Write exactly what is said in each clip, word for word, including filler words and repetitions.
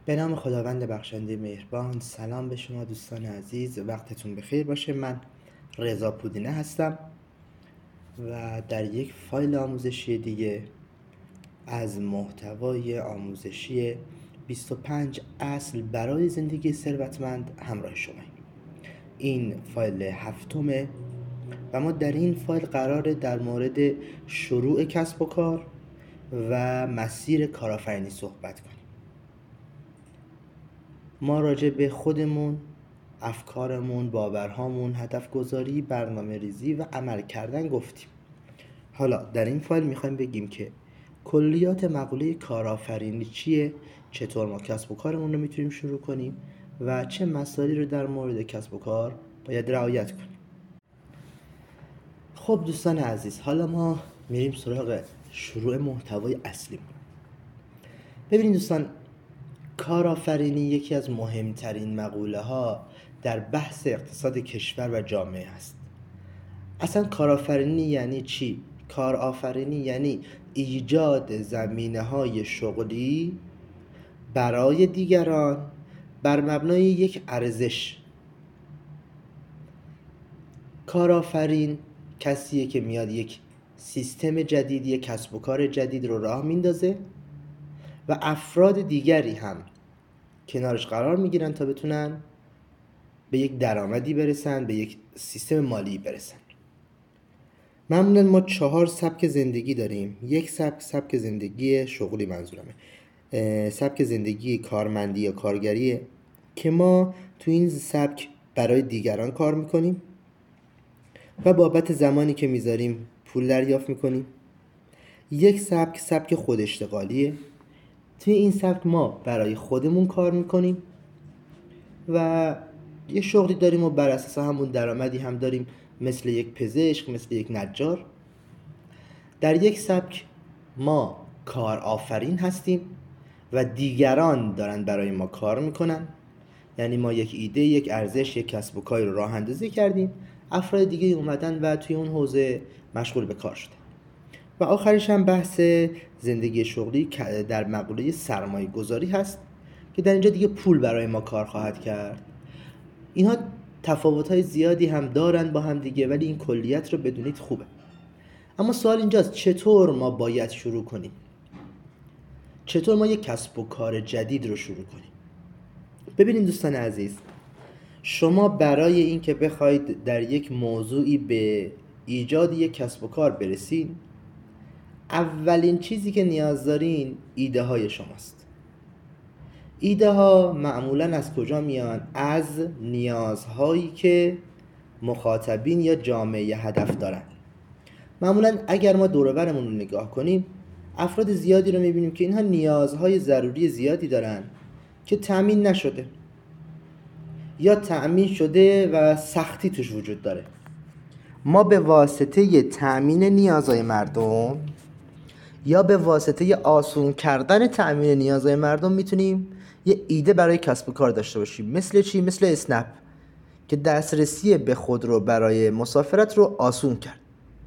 به نام خداوند بخشنده مهربان. سلام به شما دوستان عزیز، وقتتون بخیر باشه. من رضا پودینه هستم و در یک فایل آموزشی دیگه از محتوای آموزشی بیست و پنج اصل برای زندگی ثروتمند همراه شماییم. این فایل هفتمه و ما در این فایل قراره در مورد شروع کسب و کار و مسیر کارآفرینی صحبت کنیم. ما راجع به خودمون، افکارمون، باورهامون، هدف گذاری، برنامه ریزی و عمل کردن گفتیم. حالا در این فایل میخوایم بگیم که کلیات مقوله کارآفرینی چیه، چطور ما کسب و کارمون رو میتونیم شروع کنیم و چه مسائلی رو در مورد کسب و کار باید رعایت کنیم. خب دوستان عزیز، حالا ما میریم سراغ شروع محتوای اصلی. ببینید دوستان، کارآفرینی یکی از مهمترین مقوله ها در بحث اقتصاد کشور و جامعه است. اصلا کارآفرینی یعنی چی؟ کارآفرینی یعنی ایجاد زمینه های شغلی برای دیگران بر مبنای یک ارزش. کارآفرین کسیه که میاد یک سیستم جدید، یک کسب و کار جدید رو راه میندازه و افراد دیگری هم کنارش قرار میگیرن تا بتونن به یک درآمدی برسن، به یک سیستم مالی برسن. معمولا ما چهار سبک زندگی داریم. یک سبک سبک زندگی شغلی منظورمه، سبک زندگی کارمندی یا کارگریه که ما تو این سبک برای دیگران کار میکنیم و بابت زمانی که میذاریم پول دریافت میکنیم. یک سبک سبک خود اشتغالیه. توی این سبک ما برای خودمون کار میکنیم و یه شغلی داریم و بر اساس همون درآمدی هم داریم، مثل یک پزشک، مثل یک نجار. در یک سبک ما کارآفرین هستیم و دیگران دارن برای ما کار میکنن، یعنی ما یک ایده، یک ارزش، یک کسب و کاری رو راه اندازی کردیم، افراد دیگه اومدن و توی اون حوزه مشغول به کار شدن. و آخرش هم بحث زندگی شغلی در مقوله سرمایه گذاری هست که در اینجا دیگه پول برای ما کار خواهد کرد. اینها تفاوت‌های زیادی هم دارن با هم دیگه، ولی این کلیت رو بدونید خوبه. اما سوال اینجاست چطور ما باید شروع کنیم؟ چطور ما یک کسب و کار جدید رو شروع کنیم؟ ببینید دوستان عزیز، شما برای این که بخواید در یک موضوعی به ایجاد یک کسب و کار برسید، اولین چیزی که نیاز دارین ایده های شماست. ایده ها معمولا از کجا میان؟ از نیازهایی که مخاطبین یا جامعه هدف دارن. معمولا اگر ما دور و برمون رو نگاه کنیم، افراد زیادی رو میبینیم که اینها نیازهای ضروری زیادی دارن که تأمین نشده یا تأمین شده و سختی توش وجود داره. ما به واسطه تأمین نیازهای مردم یا به واسطه آسون کردن تأمین نیازهای مردم میتونیم یه ایده برای کسب و کار داشته باشیم. مثل چی؟ مثل اسنپ که دسترسی به خودرو برای مسافرت رو آسون کرد.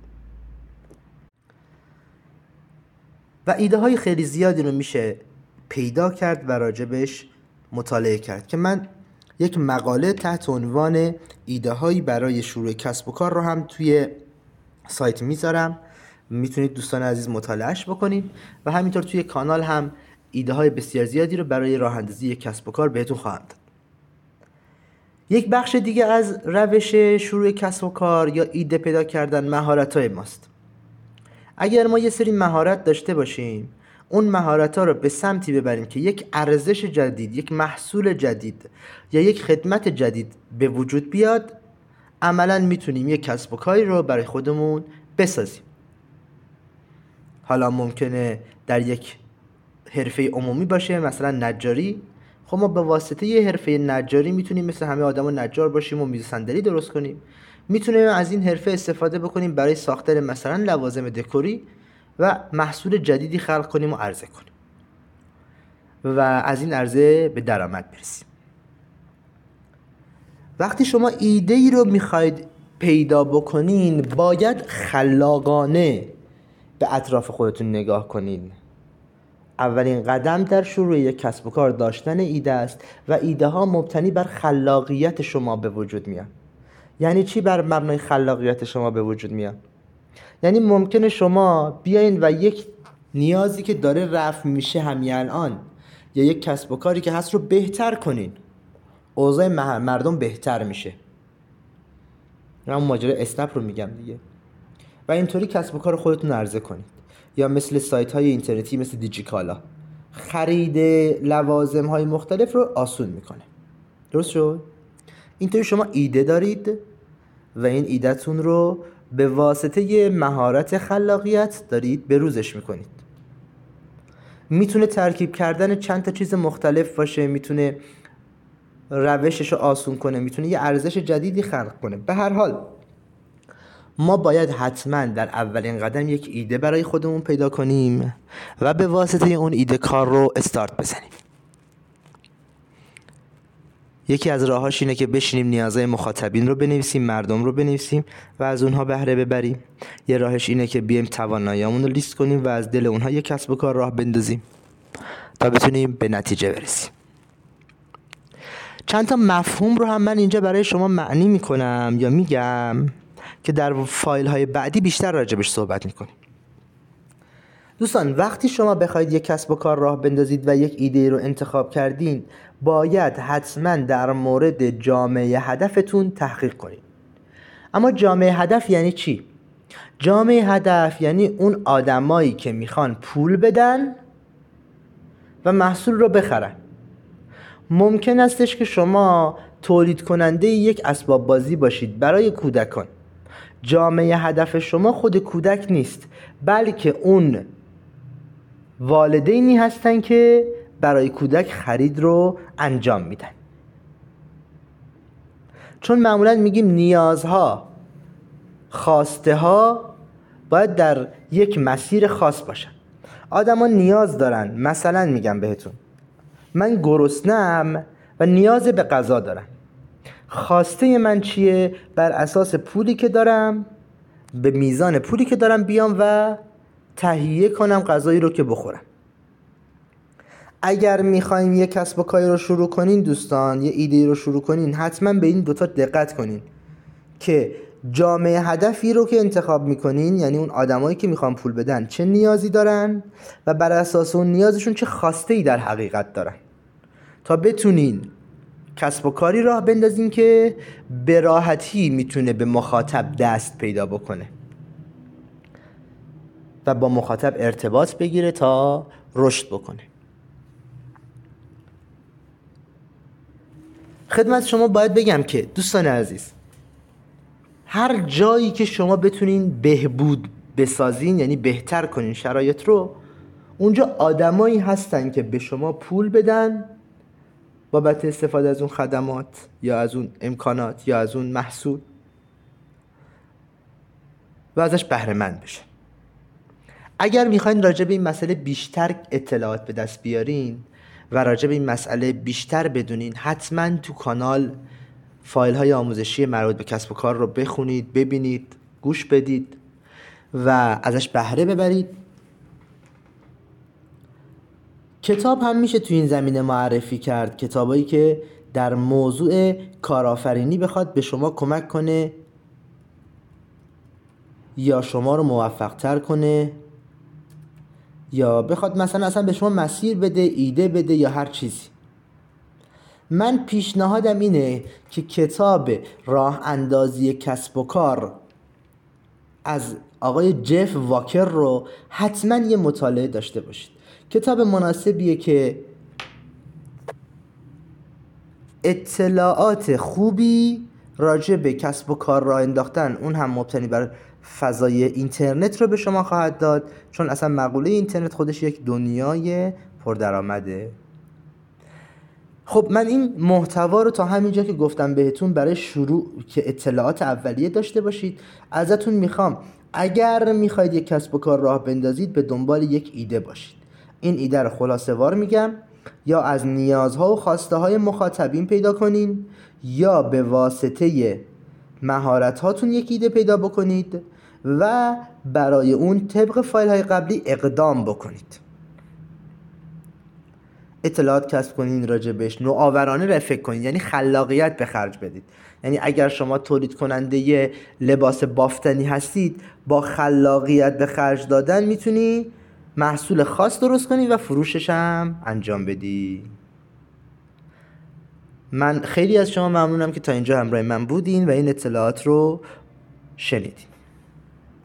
و ایده های خیلی زیادی رو میشه پیدا کرد و راجبش مطالعه کرد که من یک مقاله تحت عنوان ایده هایی برای شروع کسب و کار رو هم توی سایت میذارم، میتونید دوستان عزیز مطالعهش بکنید و همینطور توی کانال هم ایده های بسیار زیادی رو برای راه اندازی کسب و کار بهتون خواهم داد. یک بخش دیگه از روش شروع کسب و کار یا ایده پیدا کردن مهارت های ماست. اگر ما یه سری مهارت داشته باشیم، اون مهارت ها رو به سمتی ببریم که یک ارزش جدید، یک محصول جدید یا یک خدمت جدید به وجود بیاد، عملاً میتونیم یک کسب و کاری رو برای خودمون بسازیم. حالا ممکنه در یک حرفه عمومی باشه، مثلا نجاری. خب ما به واسطه یه حرفه نجاری میتونیم مثل همه آدما نجار باشیم و میز صندلی درست کنیم. میتونیم از این حرفه استفاده بکنیم برای ساختن مثلا لوازم دکوری و محصول جدیدی خلق کنیم و عرضه کنیم و از این عرضه به درآمد برسیم. وقتی شما ایده ای رو میخواید پیدا بکنین، باید خلاقانه به اطراف خودتون نگاه کنین. اولین قدم در شروع یک کسب و کار داشتن ایده است و ایده ها مبتنی بر خلاقیت شما به وجود میاد. یعنی چی بر مبنای خلاقیت شما به وجود میاد؟ یعنی ممکنه شما بیاین و یک نیازی که داره رفع میشه همین الان یا یک کسب و کاری که هست رو بهتر کنین، اوضاع مردم بهتر میشه. من ماجرای اسنپ رو میگم دیگه. و اینطوری کسب و کار خودتون عرضه کنید. یا مثل سایت های اینترنتی مثل دیجیکالا، خرید لوازم های مختلف رو آسون میکنه. درست شد؟ اینطوری شما ایده دارید و این ایدهتون رو به واسطه مهارت خلاقیت دارید بروزش میکنید. میتونه ترکیب کردن چند تا چیز مختلف باشه، میتونه روشش رو آسون کنه، میتونه یه ارزش جدیدی خلق کنه. به هر حال ما باید حتما در اولین قدم یک ایده برای خودمون پیدا کنیم و به واسطه اون ایده کار رو استارت بزنیم. یکی از راهاش اینه که بشینیم نیازهای مخاطبین رو بنویسیم، مردم رو بنویسیم و از اونها بهره ببریم. یه راهش اینه که بیایم تواناییامون رو لیست کنیم و از دل اونها یک کسب و کار راه بندازیم تا بتونیم به نتیجه برسیم. چند تا مفهوم رو هم من اینجا برای شما معنی میکنم یا میگم که در فایل های بعدی بیشتر راجبش صحبت میکنیم. دوستان، وقتی شما بخواید یک کسب و کار راه بندازید و یک ایده رو انتخاب کردین، باید حتما در مورد جامعه هدفتون تحقیق کنید. اما جامعه هدف یعنی چی؟ جامعه هدف یعنی اون آدمایی که میخوان پول بدن و محصول رو بخرن. ممکن استش که شما تولید کننده یک اسباب بازی باشید برای کودکان. جامعه هدف شما خود کودک نیست، بلکه اون والدینی هستن که برای کودک خرید رو انجام میدن. چون معمولا میگیم نیازها، خواسته ها باید در یک مسیر خاص باشن. آدم ها نیاز دارن. مثلا میگم بهتون، من گرسنه‌ام و نیاز به غذا دارم. خواسته من چیه؟ بر اساس پولی که دارم، به میزان پولی که دارم بیام و تهیه کنم غذایی رو که بخورم. اگر میخواین یک کسب و کاری رو شروع کنین دوستان، یه ایده رو شروع کنین، حتما به این دوتا دقت کنین که جامعه هدفی رو که انتخاب میکنین، یعنی اون آدمایی که میخوان پول بدن، چه نیازی دارن و بر اساس اون نیازشون چه خواسته‌ای در حقیقت دارن، تا بتونین کسب و کاری راه بندازین که به راحتی میتونه به مخاطب دست پیدا بکنه و با مخاطب ارتباط بگیره تا رشد بکنه. خدمت شما باید بگم که دوستان عزیز، هر جایی که شما بتونین بهبود بسازین، یعنی بهتر کنین شرایط رو، اونجا آدمایی هستن که به شما پول بدن بابت استفاده از اون خدمات یا از اون امکانات یا از اون محصول و ازش بهره مند بشن. اگر میخواین راجع به این مسئله بیشتر اطلاعات به دست بیارین و راجع به این مسئله بیشتر بدونین، حتما تو کانال فایل های آموزشی مربوط به کسب و کار رو بخونید، ببینید، گوش بدید و ازش بهره ببرید. کتاب هم میشه تو این زمینه معرفی کرد، کتابایی که در موضوع کارآفرینی بخواد به شما کمک کنه یا شما رو موفق تر کنه یا بخواد مثلا اصلا به شما مسیر بده، ایده بده یا هر چیزی. من پیشنهادم اینه که کتاب راه اندازی کسب و کار از آقای جف واکر رو حتما یه مطالعه داشته باشید. کتاب مناسبیه که اطلاعات خوبی راجع به کسب و کار راه انداختن، اون هم مبتنی بر فضای اینترنت رو به شما خواهد داد، چون اصلا مقوله اینترنت خودش یک دنیای پردرآمده. خب من این محتوا رو تا همینجا که گفتم بهتون برای شروع که اطلاعات اولیه داشته باشید. ازتون میخوام اگر میخواید یک کسب و کار راه بندازید به دنبال یک ایده باشید. این ایده رو خلاصه وار میگم، یا از نیازها و خواسته های مخاطبین پیدا کنین یا به واسطه مهارت هاتون یک ایده پیدا بکنید و برای اون طبق فایل های قبلی اقدام بکنید. اطلاعات کسب کنین راجبش، نوآورانه را فکر کنین، یعنی خلاقیت به خرج بدید. یعنی اگر شما تولید کننده یه لباس بافتنی هستید، با خلاقیت به خرج دادن میتونی محصول خاص درست کنی و فروشش هم انجام بدی. من خیلی از شما ممنونم که تا اینجا همراه من بودین و این اطلاعات رو شنیدین.